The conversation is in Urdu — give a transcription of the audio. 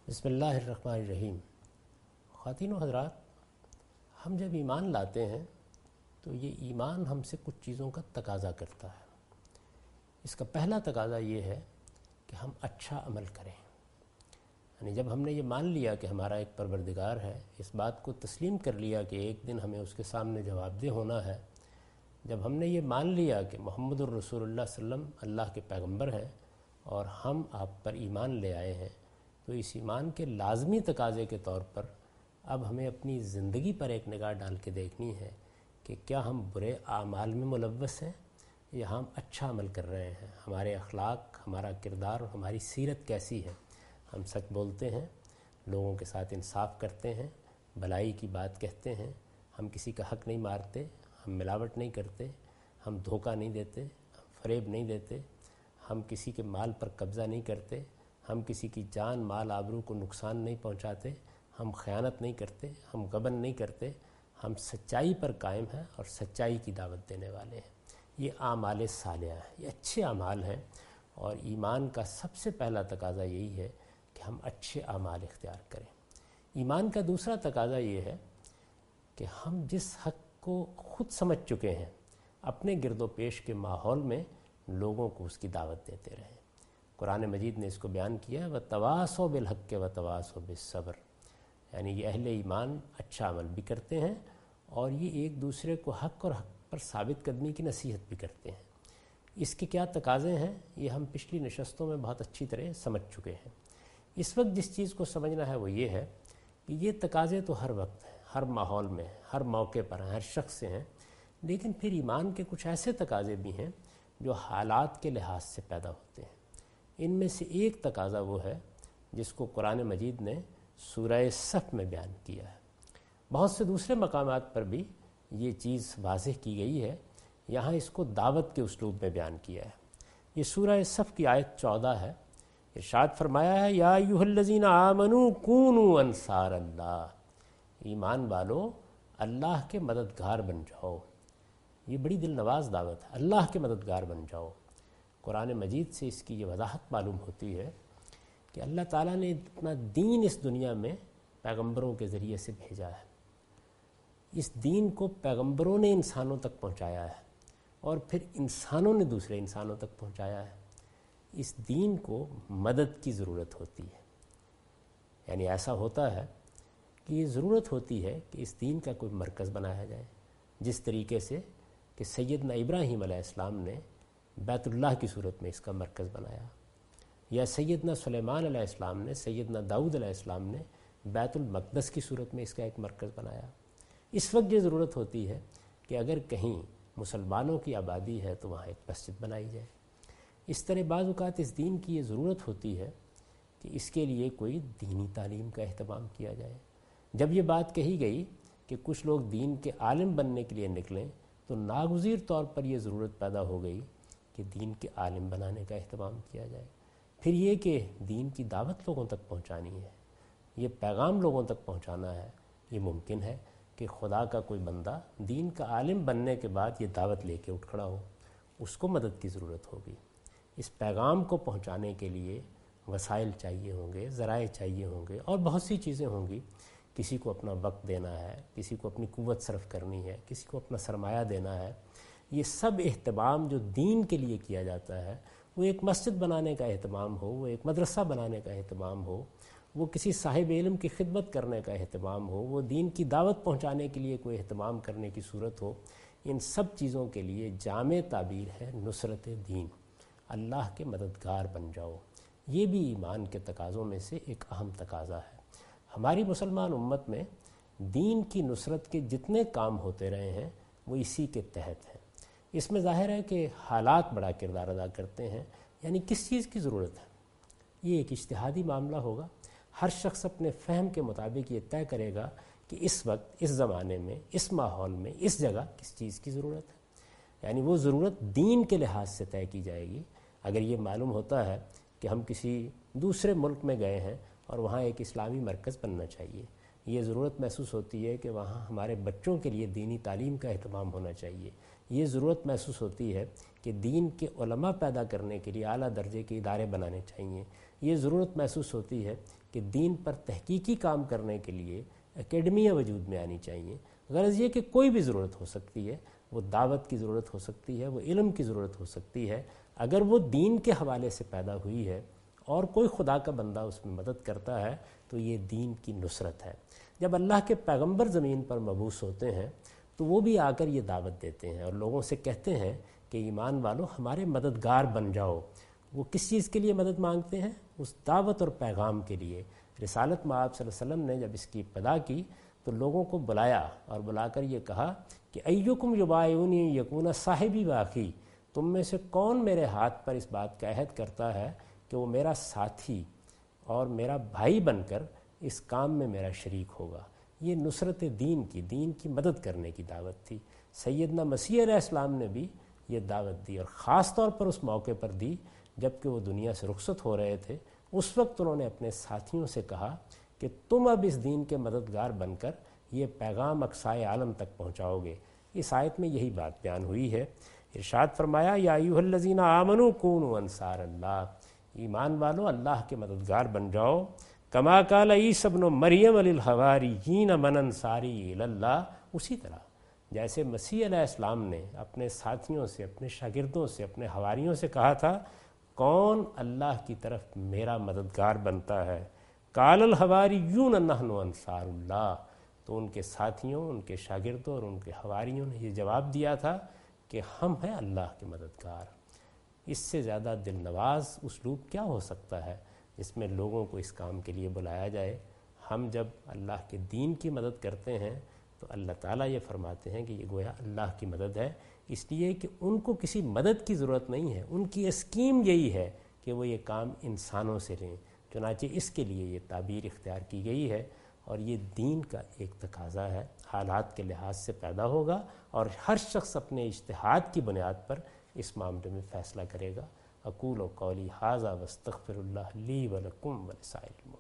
بسم اللہ الرحمن الرحیم۔ خواتین و حضرات، ہم جب ایمان لاتے ہیں تو یہ ایمان ہم سے کچھ چیزوں کا تقاضا کرتا ہے۔ اس کا پہلا تقاضا یہ ہے کہ ہم اچھا عمل کریں، یعنی جب ہم نے یہ مان لیا کہ ہمارا ایک پروردگار ہے، اس بات کو تسلیم کر لیا کہ ایک دن ہمیں اس کے سامنے جواب دہ ہونا ہے، جب ہم نے یہ مان لیا کہ محمد الرسول اللہ صلی اللہ علیہ وسلم اللہ کے پیغمبر ہیں اور ہم آپ پر ایمان لے آئے ہیں، تو اس ایمان کے لازمی تقاضے کے طور پر اب ہمیں اپنی زندگی پر ایک نگاہ ڈال کے دیکھنی ہے کہ کیا ہم برے اعمال میں ملوث ہیں یا ہم اچھا عمل کر رہے ہیں۔ ہمارے اخلاق، ہمارا کردار اور ہماری سیرت کیسی ہے۔ ہم سچ بولتے ہیں، لوگوں کے ساتھ انصاف کرتے ہیں، بھلائی کی بات کہتے ہیں، ہم کسی کا حق نہیں مارتے، ہم ملاوٹ نہیں کرتے، ہم دھوکہ نہیں دیتے، ہم فریب نہیں دیتے، ہم کسی کے مال پر قبضہ نہیں کرتے، ہم کسی کی جان مال آبرو کو نقصان نہیں پہنچاتے، ہم خیانت نہیں کرتے، ہم غبن نہیں کرتے، ہم سچائی پر قائم ہیں اور سچائی کی دعوت دینے والے ہیں۔ یہ اعمال صالحہ ہیں، یہ اچھے اعمال ہیں، اور ایمان کا سب سے پہلا تقاضا یہی ہے کہ ہم اچھے اعمال اختیار کریں۔ ایمان کا دوسرا تقاضا یہ ہے کہ ہم جس حق کو خود سمجھ چکے ہیں، اپنے گرد و پیش کے ماحول میں لوگوں کو اس کی دعوت دیتے رہیں۔ قرآن مجید نے اس کو بیان کیا ہے، وَتَوَاصَوْا بِالْحَقِّ وَتَوَاصَوْا بِالصَّبْرِ، یعنی یہ اہل ایمان اچھا عمل بھی کرتے ہیں اور یہ ایک دوسرے کو حق اور حق پر ثابت قدمی کی نصیحت بھی کرتے ہیں۔ اس کے کیا تقاضے ہیں، یہ ہم پچھلی نشستوں میں بہت اچھی طرح سمجھ چکے ہیں۔ اس وقت جس چیز کو سمجھنا ہے وہ یہ ہے کہ یہ تقاضے تو ہر وقت ہیں، ہر ماحول میں، ہر موقع پر، ہر شخص سے ہیں، لیکن پھر ایمان کے کچھ ایسے تقاضے بھی ہیں جو حالات کے لحاظ سے پیدا ہوتے ہیں۔ ان میں سے ایک تقاضا وہ ہے جس کو قرآن مجید نے سورہ صف میں بیان کیا ہے۔ بہت سے دوسرے مقامات پر بھی یہ چیز واضح کی گئی ہے، یہاں اس کو دعوت کے اسلوب میں بیان کیا ہے۔ یہ سورہ صف کی آیت 14 ہے۔ ارشاد فرمایا ہے، یا ایھا الذین آمنوا کونوا انصار اللہ، ایمان والو اللہ کے مددگار بن جاؤ۔ یہ بڑی دل نواز دعوت ہے، اللہ کے مددگار بن جاؤ۔ قرآن مجید سے اس کی یہ وضاحت معلوم ہوتی ہے کہ اللہ تعالیٰ نے اتنا دین اس دنیا میں پیغمبروں کے ذریعے سے بھیجا ہے۔ اس دین کو پیغمبروں نے انسانوں تک پہنچایا ہے اور پھر انسانوں نے دوسرے انسانوں تک پہنچایا ہے۔ اس دین کو مدد کی ضرورت ہوتی ہے، یعنی ایسا ہوتا ہے کہ یہ ضرورت ہوتی ہے کہ اس دین کا کوئی مرکز بنایا جائے، جس طریقے سے کہ سیدنا ابراہیم علیہ السلام نے بیت اللہ کی صورت میں اس کا مرکز بنایا، یا سیدنا سلیمان علیہ السلام نے، سیدنا داؤد علیہ السلام نے بیت المقدس کی صورت میں اس کا ایک مرکز بنایا۔ اس وقت یہ ضرورت ہوتی ہے کہ اگر کہیں مسلمانوں کی آبادی ہے تو وہاں ایک مسجد بنائی جائے۔ اس طرح بعض اوقات اس دین کی یہ ضرورت ہوتی ہے کہ اس کے لیے کوئی دینی تعلیم کا اہتمام کیا جائے۔ جب یہ بات کہی گئی کہ کچھ لوگ دین کے عالم بننے کے لیے نکلیں تو ناگزیر طور پر یہ ضرورت پیدا ہو گئی کہ دین کے عالم بنانے کا اہتمام کیا جائے۔ پھر یہ کہ دین کی دعوت لوگوں تک پہنچانی ہے، یہ پیغام لوگوں تک پہنچانا ہے۔ یہ ممکن ہے کہ خدا کا کوئی بندہ دین کا عالم بننے کے بعد یہ دعوت لے کے اٹھ کھڑا ہو، اس کو مدد کی ضرورت ہوگی۔ اس پیغام کو پہنچانے کے لیے وسائل چاہیے ہوں گے، ذرائع چاہیے ہوں گے اور بہت سی چیزیں ہوں گی۔ کسی کو اپنا وقت دینا ہے، کسی کو اپنی قوت صرف کرنی ہے، کسی کو اپنا سرمایہ دینا ہے۔ یہ سب اہتمام جو دین کے لیے کیا جاتا ہے، وہ ایک مسجد بنانے کا اہتمام ہو، وہ ایک مدرسہ بنانے کا اہتمام ہو، وہ کسی صاحب علم کی خدمت کرنے کا اہتمام ہو، وہ دین کی دعوت پہنچانے کے لیے کوئی اہتمام کرنے کی صورت ہو، ان سب چیزوں کے لیے جامع تعبیر ہے نصرت دین، اللہ کے مددگار بن جاؤ۔ یہ بھی ایمان کے تقاضوں میں سے ایک اہم تقاضا ہے۔ ہماری مسلمان امت میں دین کی نصرت کے جتنے کام ہوتے رہے ہیں وہ اسی کے تحت ہیں۔ اس میں ظاہر ہے کہ حالات بڑا کردار ادا کرتے ہیں، یعنی کس چیز کی ضرورت ہے، یہ ایک اجتہادی معاملہ ہوگا۔ ہر شخص اپنے فہم کے مطابق یہ طے کرے گا کہ اس وقت، اس زمانے میں، اس ماحول میں، اس جگہ کس چیز کی ضرورت ہے، یعنی وہ ضرورت دین کے لحاظ سے طے کی جائے گی۔ اگر یہ معلوم ہوتا ہے کہ ہم کسی دوسرے ملک میں گئے ہیں اور وہاں ایک اسلامی مرکز بننا چاہیے، یہ ضرورت محسوس ہوتی ہے کہ وہاں ہمارے بچوں کے لیے دینی تعلیم کا اہتمام ہونا چاہیے، یہ ضرورت محسوس ہوتی ہے کہ دین کے علماء پیدا کرنے کے لیے اعلیٰ درجے کے ادارے بنانے چاہیے، یہ ضرورت محسوس ہوتی ہے کہ دین پر تحقیقی کام کرنے کے لیے اکیڈمیاں وجود میں آنی چاہیے۔ غرض یہ کہ کوئی بھی ضرورت ہو سکتی ہے، وہ دعوت کی ضرورت ہو سکتی ہے، وہ علم کی ضرورت ہو سکتی ہے، اگر وہ دین کے حوالے سے پیدا ہوئی ہے اور کوئی خدا کا بندہ اس میں مدد کرتا ہے تو یہ دین کی نصرت ہے۔ جب اللہ کے پیغمبر زمین پر مبعوث ہوتے ہیں تو وہ بھی آ کر یہ دعوت دیتے ہیں اور لوگوں سے کہتے ہیں کہ ایمان والو ہمارے مددگار بن جاؤ۔ وہ کس چیز کے لیے مدد مانگتے ہیں؟ اس دعوت اور پیغام کے لیے۔ رسالت مآب صلی اللہ علیہ وسلم نے جب اس کی ابتدا کی تو لوگوں کو بلایا اور بلا کر یہ کہا کہ ایکم یبایعونی یکون صاحبی واخی، تم میں سے کون میرے ہاتھ پر اس بات کا عہد کرتا ہے کہ وہ میرا ساتھی اور میرا بھائی بن کر اس کام میں میرا شریک ہوگا۔ یہ نصرت دین کی مدد کرنے کی دعوت تھی۔ سیدنا مسیح علیہ السلام نے بھی یہ دعوت دی اور خاص طور پر اس موقع پر دی جب کہ وہ دنیا سے رخصت ہو رہے تھے۔ اس وقت انہوں نے اپنے ساتھیوں سے کہا کہ تم اب اس دین کے مددگار بن کر یہ پیغام اقصائے عالم تک پہنچاؤ گے۔ اس آیت میں یہی بات بیان ہوئی ہے۔ ارشاد فرمایا یا ایھا الذین آمنوا کونوا انصار اللہ، ایمان والو اللہ کے مددگار بن جاؤ۔ کما قال عیسی ابن مریم للحواریین من انصاری الی اللہ، اسی طرح جیسے مسیح علیہ السلام نے اپنے ساتھیوں سے، اپنے شاگردوں سے، اپنے حواریوں سے کہا تھا کون اللہ کی طرف میرا مددگار بنتا ہے، قال الحواریون نحن انصار اللہ، تو ان کے ساتھیوں، ان کے شاگردوں اور ان کے حواریوں نے یہ جواب دیا تھا کہ ہم ہیں اللہ کے مددگار۔ اس سے زیادہ دل نواز اسلوب کیا ہو سکتا ہے جس میں لوگوں کو اس کام کے لیے بلایا جائے۔ ہم جب اللہ کے دین کی مدد کرتے ہیں تو اللہ تعالیٰ یہ فرماتے ہیں کہ یہ گویا اللہ کی مدد ہے، اس لیے کہ ان کو کسی مدد کی ضرورت نہیں ہے، ان کی اسکیم یہی ہے کہ وہ یہ کام انسانوں سے لیں، چنانچہ اس کے لیے یہ تعبیر اختیار کی گئی ہے اور یہ دین کا ایک تقاضا ہے، حالات کے لحاظ سے پیدا ہوگا اور ہر شخص اپنے اجتہاد کی بنیاد پر اس معاملے میں فیصلہ کرے گا۔ اقول قولی ھذا واستغفر اللہ لی ولکم ولسائر المؤمنین۔